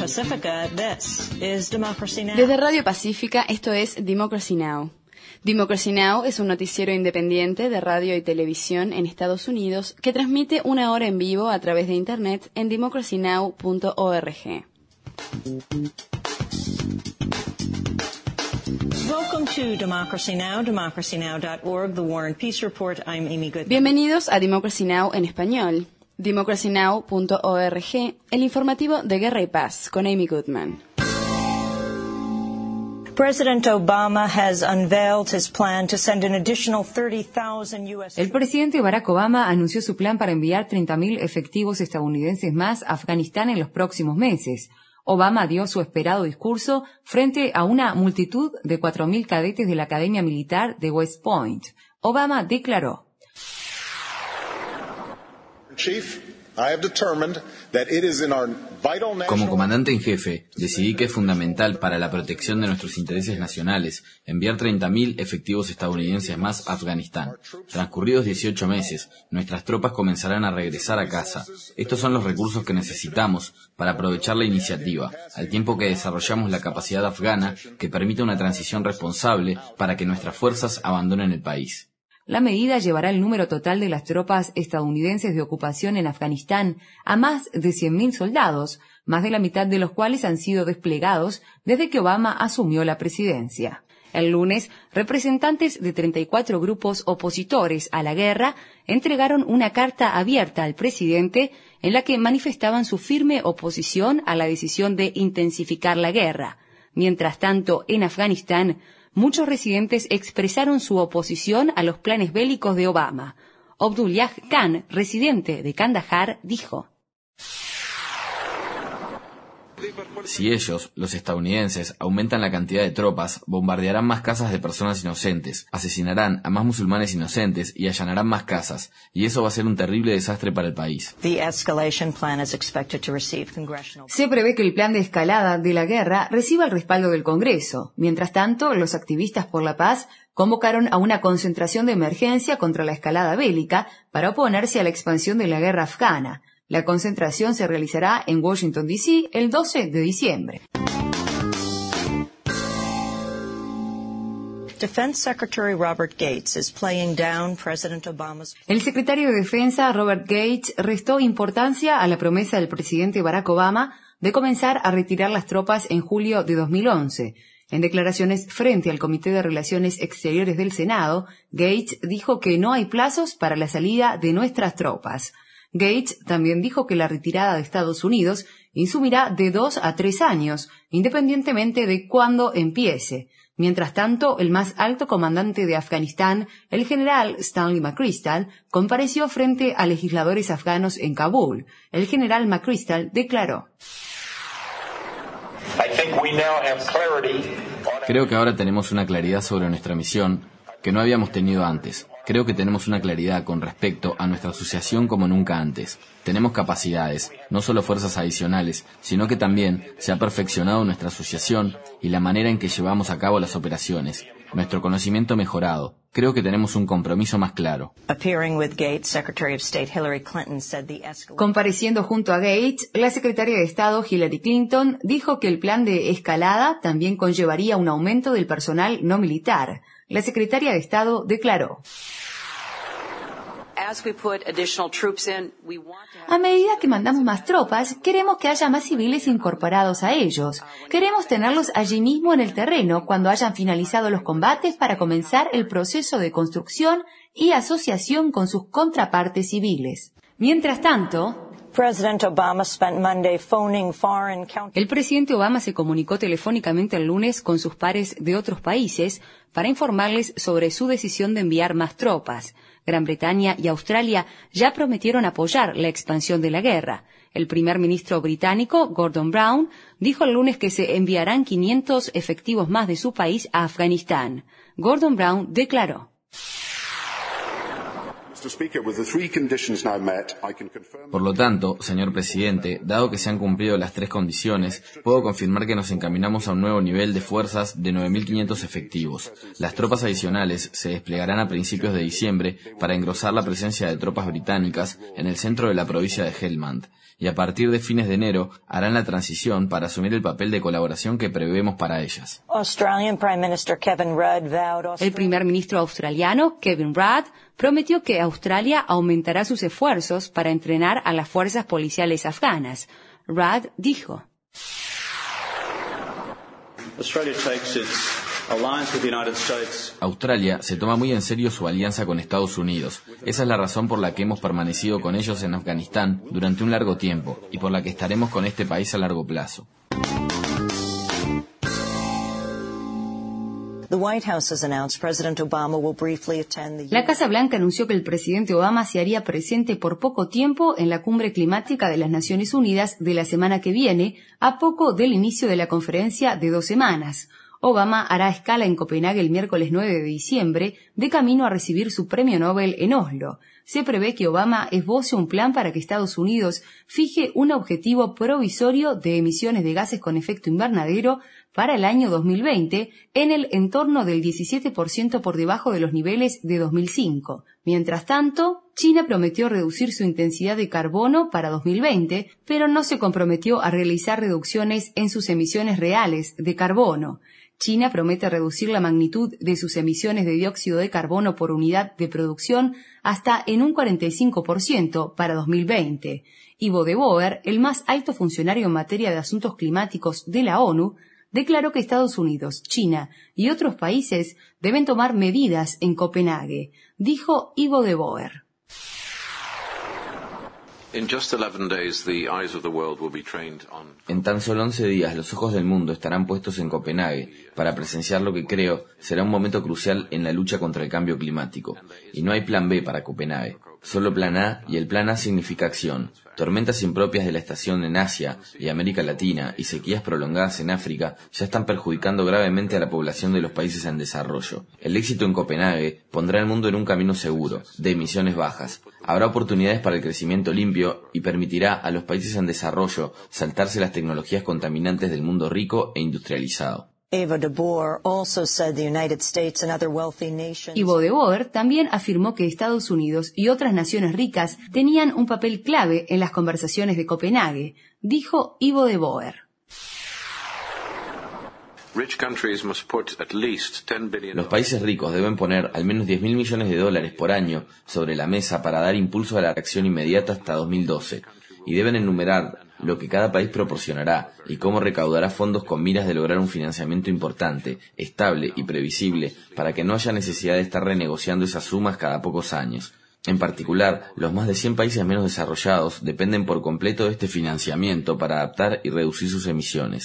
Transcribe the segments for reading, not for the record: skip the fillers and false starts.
Pacifica, this is Democracy Now! Desde Radio Pacífica, esto es Democracy Now! Democracy Now! Es un noticiero independiente de radio y televisión en Estados Unidos que transmite una hora en vivo a través de Internet en democracynow.org. Welcome to Democracy Now!, democracynow.org, The War and Peace Report. I'm Amy Goodman. Bienvenidos a Democracy Now! En español. democracynow.org, el informativo de Guerra y Paz, con Amy Goodman. President Obama has unveiled his plan to send an additional 30,000 U.S. El presidente Barack Obama anunció su plan para enviar 30.000 efectivos estadounidenses más a Afganistán en los próximos meses. Obama dio su esperado discurso frente a una multitud de 4.000 cadetes de la Academia Militar de West Point. Obama declaró: Como comandante en jefe, decidí que es fundamental para la protección de nuestros intereses nacionales enviar 30.000 efectivos estadounidenses más a Afganistán. Transcurridos 18 meses, nuestras tropas comenzarán a regresar a casa. Estos son los recursos que necesitamos para aprovechar la iniciativa, al tiempo que desarrollamos la capacidad afgana que permite una transición responsable para que nuestras fuerzas abandonen el país. La medida llevará el número total de las tropas estadounidenses de ocupación en Afganistán a más de 100.000 soldados, más de la mitad de los cuales han sido desplegados desde que Obama asumió la presidencia. El lunes, representantes de 34 grupos opositores a la guerra entregaron una carta abierta al presidente en la que manifestaban su firme oposición a la decisión de intensificar la guerra. Mientras tanto, en Afganistán, muchos residentes expresaron su oposición a los planes bélicos de Obama. Abdullah Khan, residente de Kandahar, dijo: Si ellos, los estadounidenses, aumentan la cantidad de tropas, bombardearán más casas de personas inocentes, asesinarán a más musulmanes inocentes y allanarán más casas, y eso va a ser un terrible desastre para el país. Se prevé que el plan de escalada de la guerra reciba el respaldo del Congreso. Mientras tanto, los activistas por la paz convocaron a una concentración de emergencia contra la escalada bélica para oponerse a la expansión de la guerra afgana. La concentración se realizará en Washington, D.C. el 12 de diciembre. El secretario de Defensa, Robert Gates, restó importancia a la promesa del presidente Barack Obama de comenzar a retirar las tropas en julio de 2011. En declaraciones frente al Comité de Relaciones Exteriores del Senado, Gates dijo que no hay plazos para la salida de nuestras tropas. Gates también dijo que la retirada de Estados Unidos insumirá de 2 a 3 años, independientemente de cuándo empiece. Mientras tanto, el más alto comandante de Afganistán, el general Stanley McChrystal, compareció frente a legisladores afganos en Kabul. El general McChrystal declaró: Creo que ahora tenemos una claridad sobre nuestra misión que no habíamos tenido antes. Creo que tenemos una claridad con respecto a nuestra asociación como nunca antes. Tenemos capacidades, no solo fuerzas adicionales, sino que también se ha perfeccionado nuestra asociación y la manera en que llevamos a cabo las operaciones. Nuestro conocimiento mejorado. Creo que tenemos un compromiso más claro. Compareciendo junto a Gates, la secretaria de Estado Hillary Clinton dijo que el plan de escalada también conllevaría un aumento del personal no militar. La secretaria de Estado declaró: A medida que mandamos más tropas, queremos que haya más civiles incorporados a ellos. Queremos tenerlos allí mismo en el terreno cuando hayan finalizado los combates para comenzar el proceso de construcción y asociación con sus contrapartes civiles. Mientras tanto, el presidente Obama se comunicó telefónicamente el lunes con sus pares de otros países para informarles sobre su decisión de enviar más tropas. Gran Bretaña y Australia ya prometieron apoyar la expansión de la guerra. El primer ministro británico, Gordon Brown, dijo el lunes que se enviarán 500 efectivos más de su país a Afganistán. Gordon Brown declaró: Por lo tanto, señor presidente, dado que se han cumplido las 3 condiciones, puedo confirmar que nos encaminamos a un nuevo nivel de fuerzas de 9.500 efectivos. Las tropas adicionales se desplegarán a principios de diciembre para engrosar la presencia de tropas británicas en el centro de la provincia de Helmand, y a partir de fines de enero harán la transición para asumir el papel de colaboración que prevemos para ellas. El primer ministro australiano, Kevin Rudd, prometió que Australia aumentará sus esfuerzos para entrenar a las fuerzas policiales afganas. Rudd dijo: Australia se toma muy en serio su alianza con Estados Unidos. Esa es la razón por la que hemos permanecido con ellos en Afganistán durante un largo tiempo y por la que estaremos con este país a largo plazo. La Casa Blanca anunció que el presidente Obama se haría presente por poco tiempo en la cumbre climática de las Naciones Unidas de la semana que viene, a poco del inicio de la conferencia de 2 semanas. Obama hará escala en Copenhague el miércoles 9 de diciembre, de camino a recibir su premio Nobel en Oslo. Se prevé que Obama esboce un plan para que Estados Unidos fije un objetivo provisorio de emisiones de gases con efecto invernadero para el año 2020 en el entorno del 17% por debajo de los niveles de 2005. Mientras tanto, China prometió reducir su intensidad de carbono para 2020, pero no se comprometió a realizar reducciones en sus emisiones reales de carbono. China promete reducir la magnitud de sus emisiones de dióxido de carbono por unidad de producción hasta en un 45% para 2020. Ivo de Boer, el más alto funcionario en materia de asuntos climáticos de la ONU, declaró que Estados Unidos, China y otros países deben tomar medidas en Copenhague. Dijo Ivo de Boer: En tan solo 11 días los ojos del mundo estarán puestos en Copenhague para presenciar lo que creo será un momento crucial en la lucha contra el cambio climático. Y no hay plan B para Copenhague, solo plan A, y el plan A significa acción. Tormentas impropias de la estación en Asia y América Latina y sequías prolongadas en África ya están perjudicando gravemente a la población de los países en desarrollo. El éxito en Copenhague pondrá al mundo en un camino seguro, de emisiones bajas. Habrá oportunidades para el crecimiento limpio y permitirá a los países en desarrollo saltarse las tecnologías contaminantes del mundo rico e industrializado. Ivo de Boer también afirmó que Estados Unidos y otras naciones ricas tenían un papel clave en las conversaciones de Copenhague. Dijo Ivo de Boer: Los países ricos deben poner al menos $10.000 millones por año sobre la mesa para dar impulso a la acción inmediata hasta 2012, y deben enumerar lo que cada país proporcionará y cómo recaudará fondos con miras de lograr un financiamiento importante, estable y previsible para que no haya necesidad de estar renegociando esas sumas cada pocos años. En particular, los más de 100 países menos desarrollados dependen por completo de este financiamiento para adaptar y reducir sus emisiones.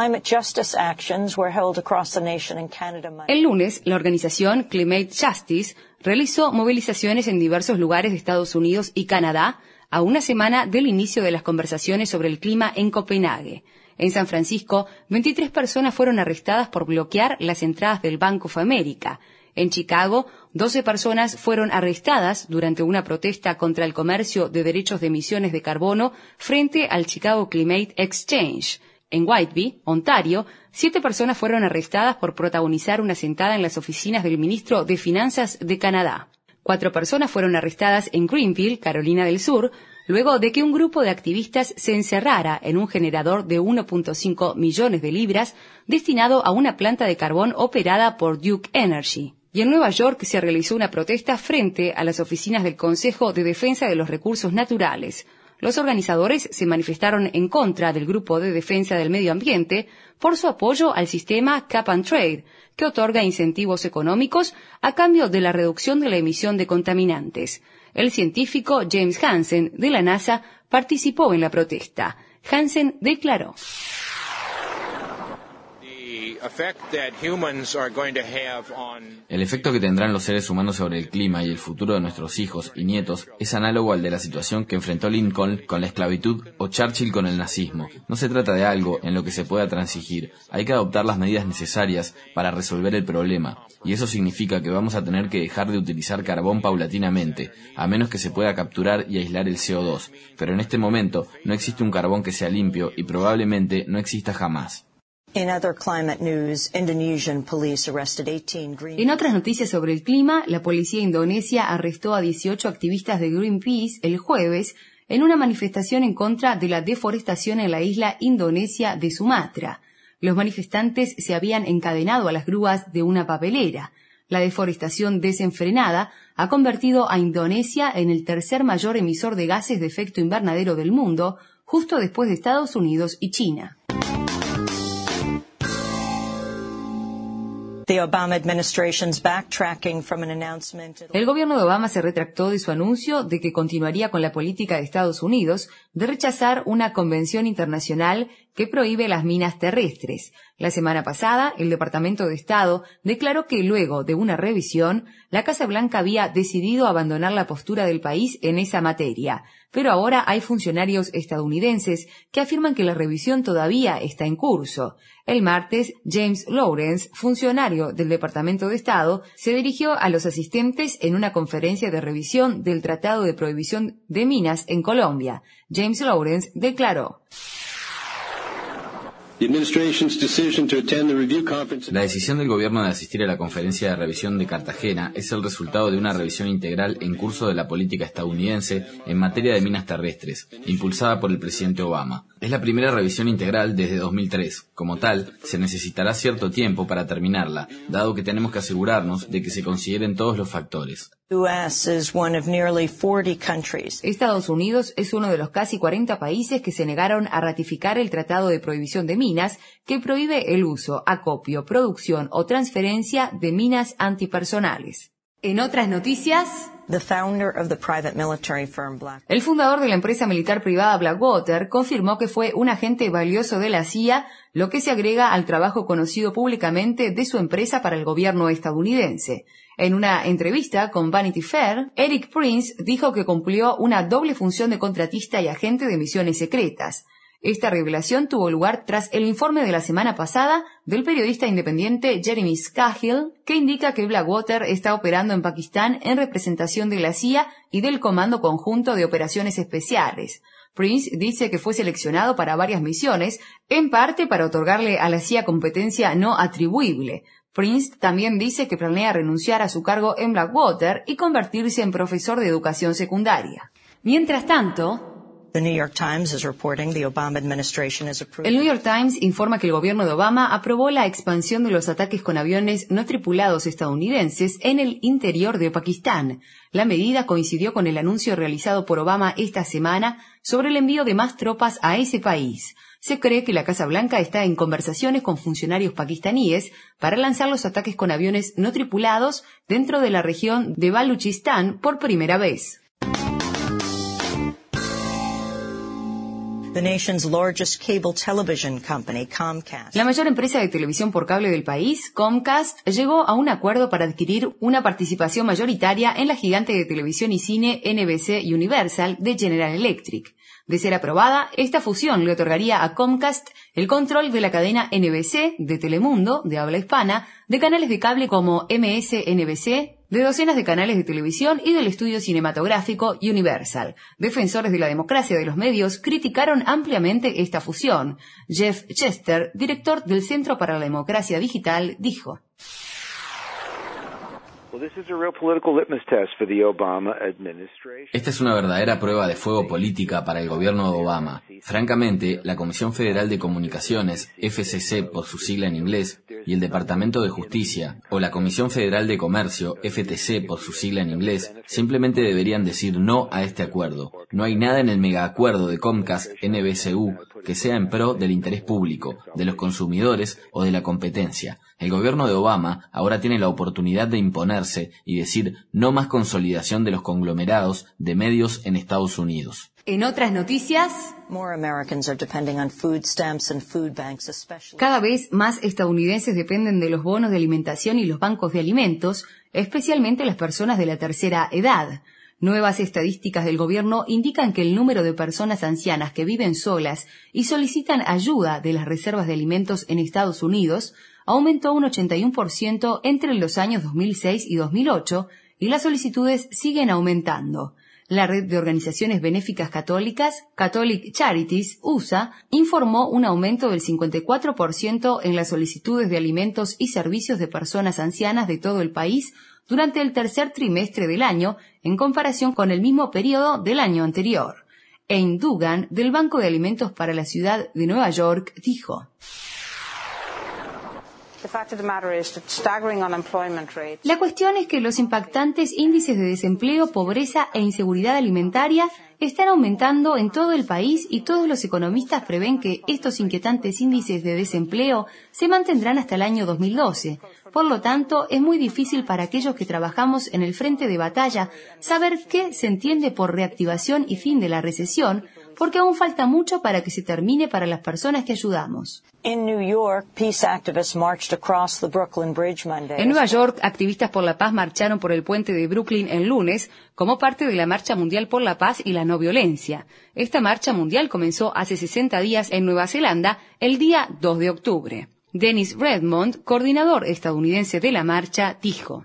El lunes, la organización Climate Justice realizó movilizaciones en diversos lugares de Estados Unidos y Canadá a una semana del inicio de las conversaciones sobre el clima en Copenhague. En San Francisco, 23 personas fueron arrestadas por bloquear las entradas del Bank of America. En Chicago, 12 personas fueron arrestadas durante una protesta contra el comercio de derechos de emisiones de carbono frente al Chicago Climate Exchange. En Whitby, Ontario, 7 personas fueron arrestadas por protagonizar una sentada en las oficinas del ministro de Finanzas de Canadá. 4 personas fueron arrestadas en Greenville, Carolina del Sur, luego de que un grupo de activistas se encerrara en un generador de 1.5 millones de libras destinado a una planta de carbón operada por Duke Energy. Y en Nueva York se realizó una protesta frente a las oficinas del Consejo de Defensa de los Recursos Naturales. Los organizadores se manifestaron en contra del Grupo de Defensa del Medio Ambiente por su apoyo al sistema Cap and Trade, que otorga incentivos económicos a cambio de la reducción de la emisión de contaminantes. El científico James Hansen, de la NASA, participó en la protesta. Hansen declaró: El efecto que tendrán los seres humanos sobre el clima y el futuro de nuestros hijos y nietos es análogo al de la situación que enfrentó Lincoln con la esclavitud o Churchill con el nazismo. No se trata de algo en lo que se pueda transigir. Hay que adoptar las medidas necesarias para resolver el problema. Y eso significa que vamos a tener que dejar de utilizar carbón paulatinamente, a menos que se pueda capturar y aislar el CO2. Pero en este momento no existe un carbón que sea limpio y probablemente no exista jamás. En otras noticias sobre el clima, la policía indonesia arrestó a 18 activistas de Greenpeace el jueves en una manifestación en contra de la deforestación en la isla indonesia de Sumatra. Los manifestantes se habían encadenado a las grúas de una papelera. La deforestación desenfrenada ha convertido a Indonesia en el tercer mayor emisor de gases de efecto invernadero del mundo, justo después de Estados Unidos y China. El gobierno de Obama se retractó de su anuncio de que continuaría con la política de Estados Unidos de rechazar una convención internacional que prohíbe las minas terrestres. La semana pasada, el Departamento de Estado declaró que luego de una revisión, la Casa Blanca había decidido abandonar la postura del país en esa materia. Pero ahora hay funcionarios estadounidenses que afirman que la revisión todavía está en curso. El martes, James Lawrence, funcionario del Departamento de Estado, se dirigió a los asistentes en una conferencia de revisión del Tratado de Prohibición de Minas en Colombia. James Lawrence declaró: La decisión del gobierno de asistir a la conferencia de revisión de Cartagena es el resultado de una revisión integral en curso de la política estadounidense en materia de minas terrestres, impulsada por el presidente Obama. Es la primera revisión integral desde 2003. Como tal, se necesitará cierto tiempo para terminarla, dado que tenemos que asegurarnos de que se consideren todos los factores. Estados Unidos es uno de los casi 40 países que se negaron a ratificar el Tratado de Prohibición de Minas, que prohíbe el uso, acopio, producción o transferencia de minas antipersonales. En otras noticias, el fundador de la empresa militar privada Blackwater confirmó que fue un agente valioso de la CIA, lo que se agrega al trabajo conocido públicamente de su empresa para el gobierno estadounidense. En una entrevista con Vanity Fair, Eric Prince dijo que cumplió una doble función de contratista y agente de misiones secretas. Esta revelación tuvo lugar tras el informe de la semana pasada del periodista independiente Jeremy Scahill, que indica que Blackwater está operando en Pakistán en representación de la CIA y del Comando Conjunto de Operaciones Especiales. Prince dice que fue seleccionado para varias misiones, en parte para otorgarle a la CIA competencia no atribuible. Prince también dice que planea renunciar a su cargo en Blackwater y convertirse en profesor de educación secundaria. Mientras tanto, el New York Times informa que el gobierno de Obama aprobó la expansión de los ataques con aviones no tripulados estadounidenses en el interior de Pakistán. La medida coincidió con el anuncio realizado por Obama esta semana sobre el envío de más tropas a ese país. Se cree que la Casa Blanca está en conversaciones con funcionarios pakistaníes para lanzar los ataques con aviones no tripulados dentro de la región de Baluchistán por primera vez. La mayor empresa de televisión por cable del país, Comcast, llegó a un acuerdo para adquirir una participación mayoritaria en la gigante de televisión y cine NBC Universal de General Electric. De ser aprobada, esta fusión le otorgaría a Comcast el control de la cadena NBC, de Telemundo, de habla hispana, de canales de cable como MSNBC, de docenas de canales de televisión y del estudio cinematográfico Universal. Defensores de la democracia de los medios criticaron ampliamente esta fusión. Jeff Chester, director del Centro para la Democracia Digital, dijo: Esta es una verdadera prueba de fuego política para el gobierno de Obama. Francamente, la Comisión Federal de Comunicaciones, FCC por su sigla en inglés, y el Departamento de Justicia, o la Comisión Federal de Comercio, FTC por su sigla en inglés, simplemente deberían decir no a este acuerdo. No hay nada en el megaacuerdo de Comcast NBCU que sea en pro del interés público, de los consumidores o de la competencia. El gobierno de Obama ahora tiene la oportunidad de imponerse y decir no más consolidación de los conglomerados de medios en Estados Unidos. En otras noticias, cada vez más estadounidenses dependen de los bonos de alimentación y los bancos de alimentos, especialmente las personas de la tercera edad. Nuevas estadísticas del gobierno indican que el número de personas ancianas que viven solas y solicitan ayuda de las reservas de alimentos en Estados Unidos aumentó un 81% entre los años 2006 y 2008, y las solicitudes siguen aumentando. La red de organizaciones benéficas católicas, Catholic Charities USA, informó un aumento del 54% en las solicitudes de alimentos y servicios de personas ancianas de todo el país durante el tercer trimestre del año, en comparación con el mismo periodo del año anterior. Ayn Dugan, del Banco de Alimentos para la Ciudad de Nueva York, dijo: la cuestión es que los impactantes índices de desempleo, pobreza e inseguridad alimentaria están aumentando en todo el país, y todos los economistas prevén que estos inquietantes índices de desempleo se mantendrán hasta el año 2012. Por lo tanto, es muy difícil para aquellos que trabajamos en el frente de batalla saber qué se entiende por reactivación y fin de la recesión, porque aún falta mucho para que se termine para las personas que ayudamos. En Nueva York, activistas por la paz marcharon por el puente de Brooklyn el lunes como parte de la Marcha Mundial por la Paz y la No Violencia. Esta marcha mundial comenzó hace 60 días en Nueva Zelanda, el día 2 de octubre. Dennis Redmond, coordinador estadounidense de la marcha, dijo: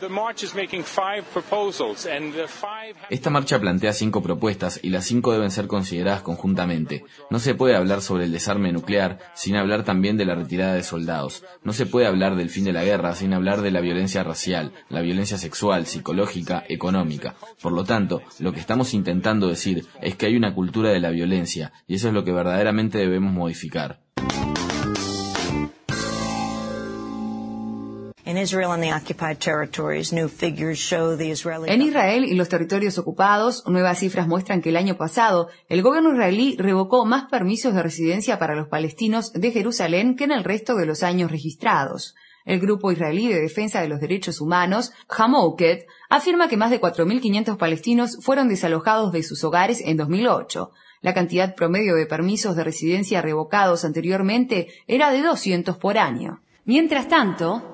esta marcha plantea 5 propuestas y las 5 deben ser consideradas conjuntamente. No se puede hablar sobre el desarme nuclear sin hablar también de la retirada de soldados. No se puede hablar del fin de la guerra sin hablar de la violencia racial, la violencia sexual, psicológica, económica. Por lo tanto, lo que estamos intentando decir es que hay una cultura de la violencia, y eso es lo que verdaderamente debemos modificar. En Israel y los territorios ocupados, nuevas cifras muestran que el año pasado el gobierno israelí revocó más permisos de residencia para los palestinos de Jerusalén que en el resto de los años registrados. El Grupo Israelí de Defensa de los Derechos Humanos, Hamouket, afirma que más de 4.500 palestinos fueron desalojados de sus hogares en 2008. La cantidad promedio de permisos de residencia revocados anteriormente era de 200 por año. Mientras tanto,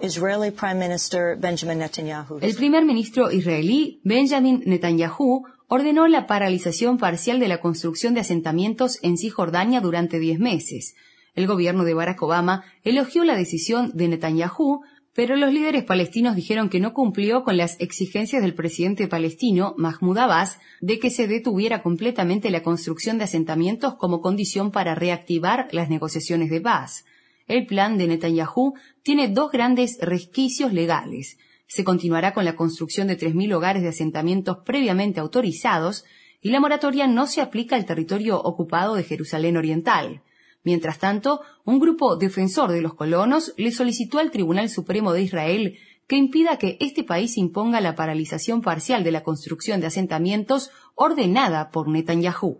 el primer ministro israelí, Benjamin Netanyahu, ordenó la paralización parcial de la construcción de asentamientos en Cisjordania durante 10 meses. El gobierno de Barack Obama elogió la decisión de Netanyahu, pero los líderes palestinos dijeron que no cumplió con las exigencias del presidente palestino, Mahmoud Abbas, de que se detuviera completamente la construcción de asentamientos como condición para reactivar las negociaciones de paz. El plan de Netanyahu tiene 2 grandes resquicios legales. Se continuará con la construcción de 3.000 hogares de asentamientos previamente autorizados, y la moratoria no se aplica al territorio ocupado de Jerusalén Oriental. Mientras tanto, un grupo defensor de los colonos le solicitó al Tribunal Supremo de Israel que impida que este país imponga la paralización parcial de la construcción de asentamientos ordenada por Netanyahu.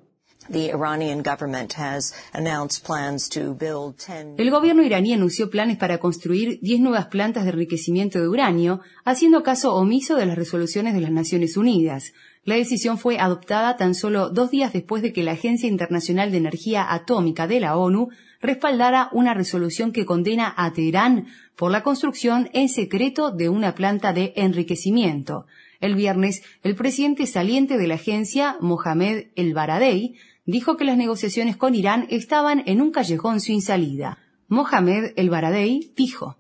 El gobierno iraní anunció planes para construir 10 nuevas plantas de enriquecimiento de uranio, haciendo caso omiso de las resoluciones de las Naciones Unidas. La decisión fue adoptada tan solo 2 días después de que la Agencia Internacional de Energía Atómica de la ONU respaldara una resolución que condena a Teherán por la construcción en secreto de una planta de enriquecimiento. El viernes, el presidente saliente de la agencia, Mohamed El-Baradei, dijo que las negociaciones con Irán estaban en un callejón sin salida. Mohamed El-Baradei dijo: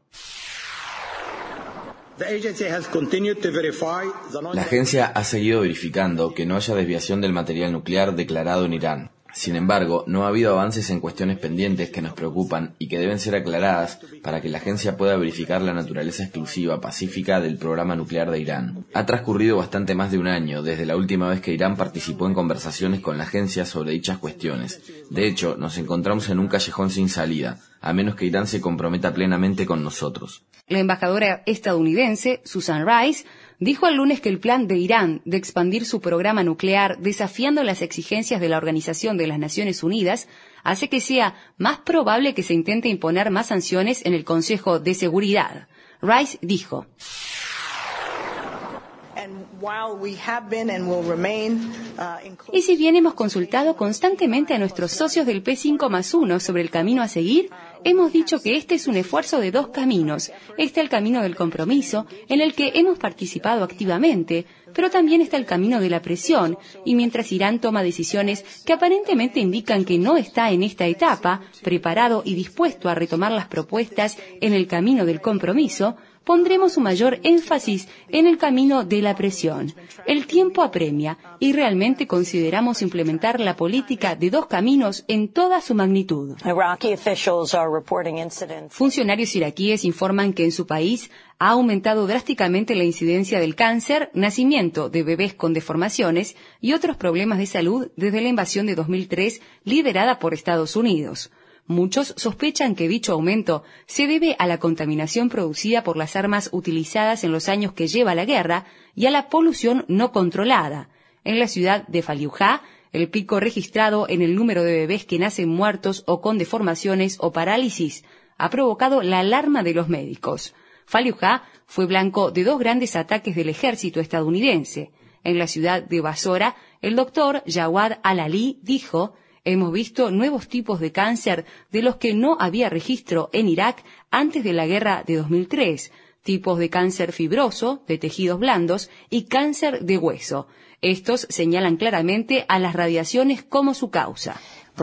la agencia ha seguido verificando que no haya desviación del material nuclear declarado en Irán. Sin embargo, no ha habido avances en cuestiones pendientes que nos preocupan y que deben ser aclaradas para que la agencia pueda verificar la naturaleza exclusiva pacífica del programa nuclear de Irán. Ha transcurrido bastante más de un año desde la última vez que Irán participó en conversaciones con la agencia sobre dichas cuestiones. De hecho, nos encontramos en un callejón sin salida, a menos que Irán se comprometa plenamente con nosotros. La embajadora estadounidense, Susan Rice, dijo el lunes que el plan de Irán de expandir su programa nuclear desafiando las exigencias de la Organización de las Naciones Unidas hace que sea más probable que se intente imponer más sanciones en el Consejo de Seguridad. Rice dijo: Y si bien hemos consultado constantemente a nuestros socios del P5+1 sobre el camino a seguir, hemos dicho que este es un esfuerzo de dos caminos. Está el camino del compromiso, en el que hemos participado activamente, pero también está el camino de la presión, y mientras Irán toma decisiones que aparentemente indican que no está en esta etapa, preparado y dispuesto a retomar las propuestas en el camino del compromiso, pondremos un mayor énfasis en el camino de la presión. El tiempo apremia y realmente consideramos implementar la política de dos caminos en toda su magnitud. Funcionarios iraquíes informan que en su país ha aumentado drásticamente la incidencia del cáncer, nacimiento de bebés con deformaciones y otros problemas de salud desde la invasión de 2003 liderada por Estados Unidos. Muchos sospechan que dicho aumento se debe a la contaminación producida por las armas utilizadas en los años que lleva la guerra y a la polución no controlada. En la ciudad de Fallujah, el pico registrado en el número de bebés que nacen muertos o con deformaciones o parálisis ha provocado la alarma de los médicos. Fallujah fue blanco de dos grandes ataques del ejército estadounidense. En la ciudad de Basora, el doctor Jawad Al-Ali dijo: «Hemos visto nuevos tipos de cáncer de los que no había registro en Irak antes de la guerra de 2003, tipos de cáncer fibroso, de tejidos blandos y cáncer de hueso. Estos señalan claramente a las radiaciones como su causa».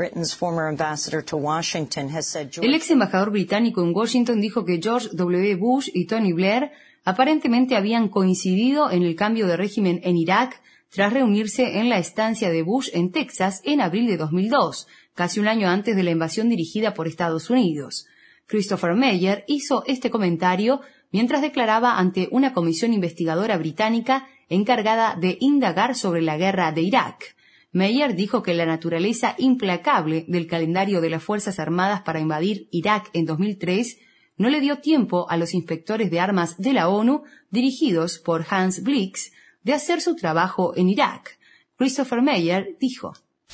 El ex embajador británico en Washington dijo que George W. Bush y Tony Blair aparentemente habían coincidido en el cambio de régimen en Irak tras reunirse en la estancia de Bush en Texas en abril de 2002, casi un año antes de la invasión dirigida por Estados Unidos. Christopher Meyer hizo este comentario mientras declaraba ante una comisión investigadora británica encargada de indagar sobre la guerra de Irak. Meyer dijo que la naturaleza implacable del calendario de las Fuerzas Armadas para invadir Irak en 2003 no le dio tiempo a los inspectores de armas de la ONU, dirigidos por Hans Blix, de hacer su trabajo en Irak. Christopher Meyer dijo: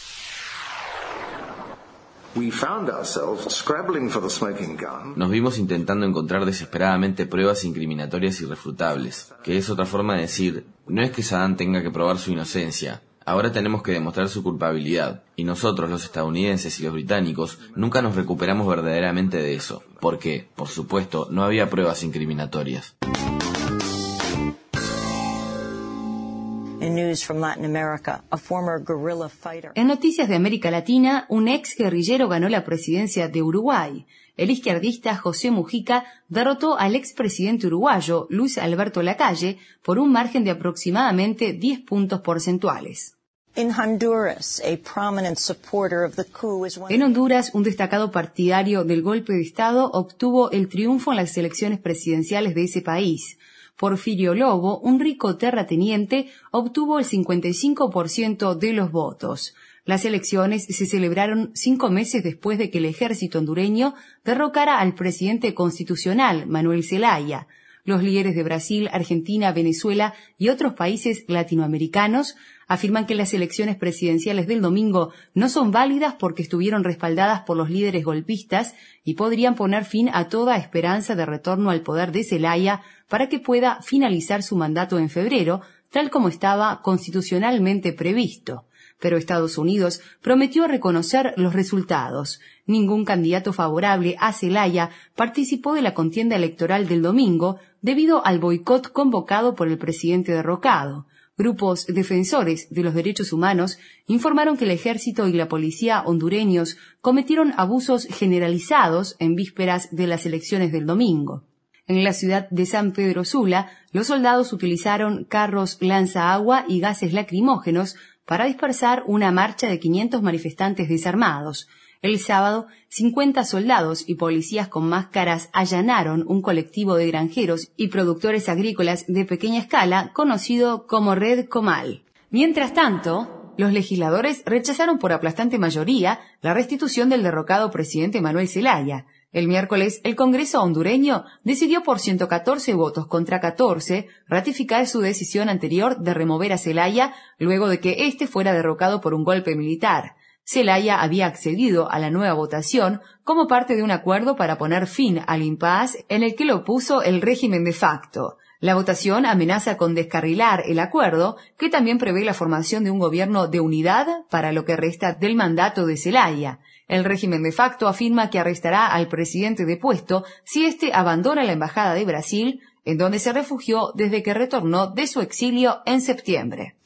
Nos vimos intentando encontrar desesperadamente pruebas incriminatorias irrefutables, que es otra forma de decir, no es que Saddam tenga que probar su inocencia, ahora tenemos que demostrar su culpabilidad, y nosotros los estadounidenses y los británicos nunca nos recuperamos verdaderamente de eso, porque, por supuesto, no había pruebas incriminatorias. En noticias de América Latina, un ex guerrillero ganó la presidencia de Uruguay. El izquierdista José Mujica derrotó al expresidente uruguayo Luis Alberto Lacalle por un margen de aproximadamente 10 puntos porcentuales. En Honduras, un destacado partidario del golpe de Estado obtuvo el triunfo en las elecciones presidenciales de ese país. Porfirio Lobo, un rico terrateniente, obtuvo el 55% de los votos. Las elecciones se celebraron 5 meses después de que el ejército hondureño derrocara al presidente constitucional, Manuel Zelaya. Los líderes de Brasil, Argentina, Venezuela y otros países latinoamericanos afirman que las elecciones presidenciales del domingo no son válidas porque estuvieron respaldadas por los líderes golpistas y podrían poner fin a toda esperanza de retorno al poder de Zelaya para que pueda finalizar su mandato en febrero, tal como estaba constitucionalmente previsto. Pero Estados Unidos prometió reconocer los resultados. Ningún candidato favorable a Zelaya participó de la contienda electoral del domingo debido al boicot convocado por el presidente derrocado. Grupos defensores de los derechos humanos informaron que el ejército y la policía hondureños cometieron abusos generalizados en vísperas de las elecciones del domingo. En la ciudad de San Pedro Sula, los soldados utilizaron carros lanzaagua y gases lacrimógenos para dispersar una marcha de 500 manifestantes desarmados. El sábado, 50 soldados y policías con máscaras allanaron un colectivo de granjeros y productores agrícolas de pequeña escala conocido como Red Comal. Mientras tanto, los legisladores rechazaron por aplastante mayoría la restitución del derrocado presidente Manuel Zelaya. El miércoles, el Congreso hondureño decidió por 114 votos contra 14 ratificar su decisión anterior de remover a Zelaya luego de que éste fuera derrocado por un golpe militar. Zelaya había accedido a la nueva votación como parte de un acuerdo para poner fin al impasse en el que lo puso el régimen de facto. La votación amenaza con descarrilar el acuerdo, que también prevé la formación de un gobierno de unidad para lo que resta del mandato de Zelaya. El régimen de facto afirma que arrestará al presidente depuesto si éste abandona la embajada de Brasil, en donde se refugió desde que retornó de su exilio en septiembre.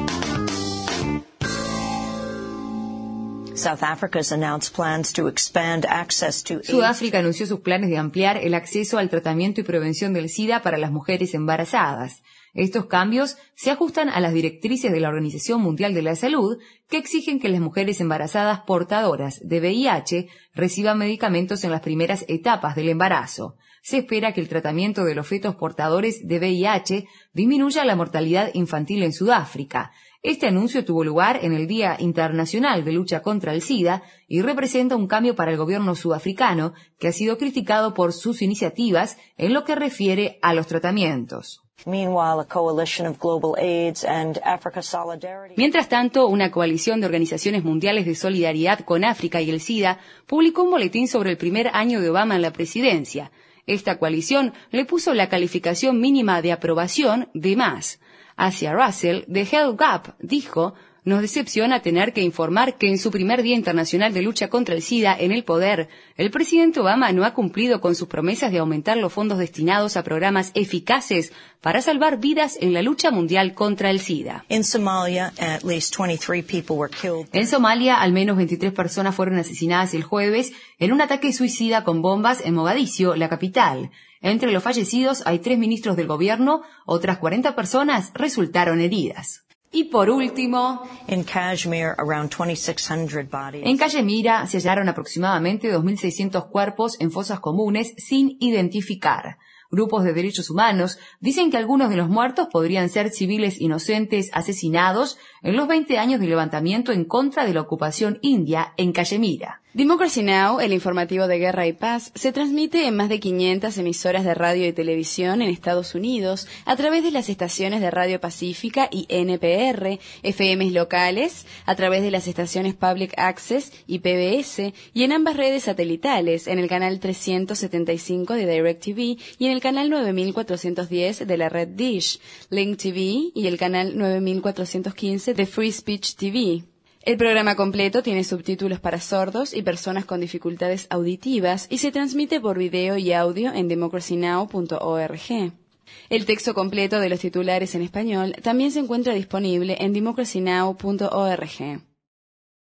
Sudáfrica anunció sus planes de ampliar el acceso al tratamiento y prevención del SIDA para las mujeres embarazadas. Estos cambios se ajustan a las directrices de la Organización Mundial de la Salud, que exigen que las mujeres embarazadas portadoras de VIH reciban medicamentos en las primeras etapas del embarazo. Se espera que el tratamiento de los fetos portadores de VIH disminuya la mortalidad infantil en Sudáfrica. Este anuncio tuvo lugar en el Día Internacional de Lucha contra el SIDA y representa un cambio para el gobierno sudafricano, que ha sido criticado por sus iniciativas en lo que refiere a los tratamientos. Mientras tanto, una coalición de organizaciones mundiales de solidaridad con África y el SIDA publicó un boletín sobre el primer año de Obama en la presidencia. Esta coalición le puso la calificación mínima de aprobación de más. Asia Russell, de Health Gap, dijo: «Nos decepciona tener que informar que en su primer Día Internacional de Lucha contra el SIDA en el poder, el presidente Obama no ha cumplido con sus promesas de aumentar los fondos destinados a programas eficaces para salvar vidas en la lucha mundial contra el SIDA». En Somalia, al menos 23 personas fueron asesinadas el jueves en un ataque suicida con bombas en Mogadiscio, la capital. Entre los fallecidos hay 3 ministros del gobierno, otras 40 personas resultaron heridas. Y por último, en Kashmir se hallaron aproximadamente 2.600 cuerpos en fosas comunes sin identificar. Grupos de derechos humanos dicen que algunos de los muertos podrían ser civiles inocentes asesinados en los 20 años de levantamiento en contra de la ocupación india en Cachemira. Democracy Now!, el informativo de guerra y paz, se transmite en más de 500 emisoras de radio y televisión en Estados Unidos a través de las estaciones de Radio Pacífica y NPR, FMs locales, a través de las estaciones Public Access y PBS, y en ambas redes satelitales, en el canal 375 de DirecTV y en el canal 9410 de la red Dish, Link TV y el canal 9415 de Free Speech TV. El programa completo tiene subtítulos para sordos y personas con dificultades auditivas y se transmite por video y audio en democracynow.org. El texto completo de los titulares en español también se encuentra disponible en democracynow.org.